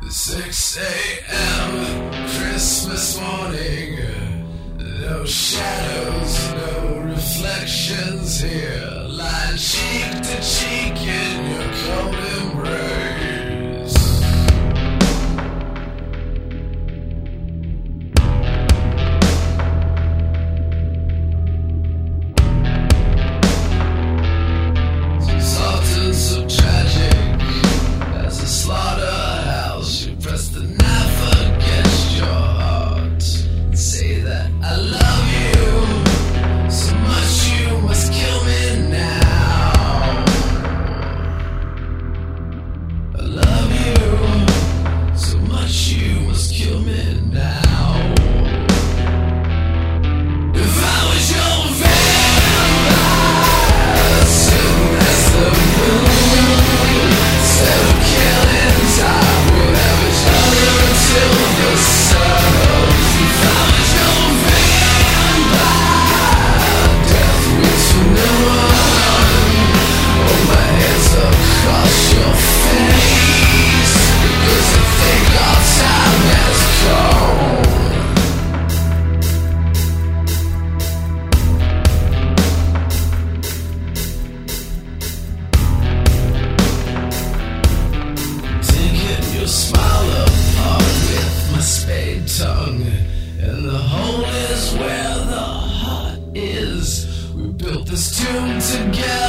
6 a.m. Christmas morning. No shadows, no reflections here. Lying cheek to cheek in your cold embrace. Soft and so tragic as a slaughterhouse. You press the knife against your heart. Say that I love you so much you must kill me now. I love you so much you must kill me now. If I was your vampire, soon as the moon, instead of killing time, we'd have each other until the sun. If I was your vampire, death weeps for no one. Hold my hands across your face, because I think our time has come. Taking your smile apart with my spade tongue, and the hole is where the heart is. We built this tomb together.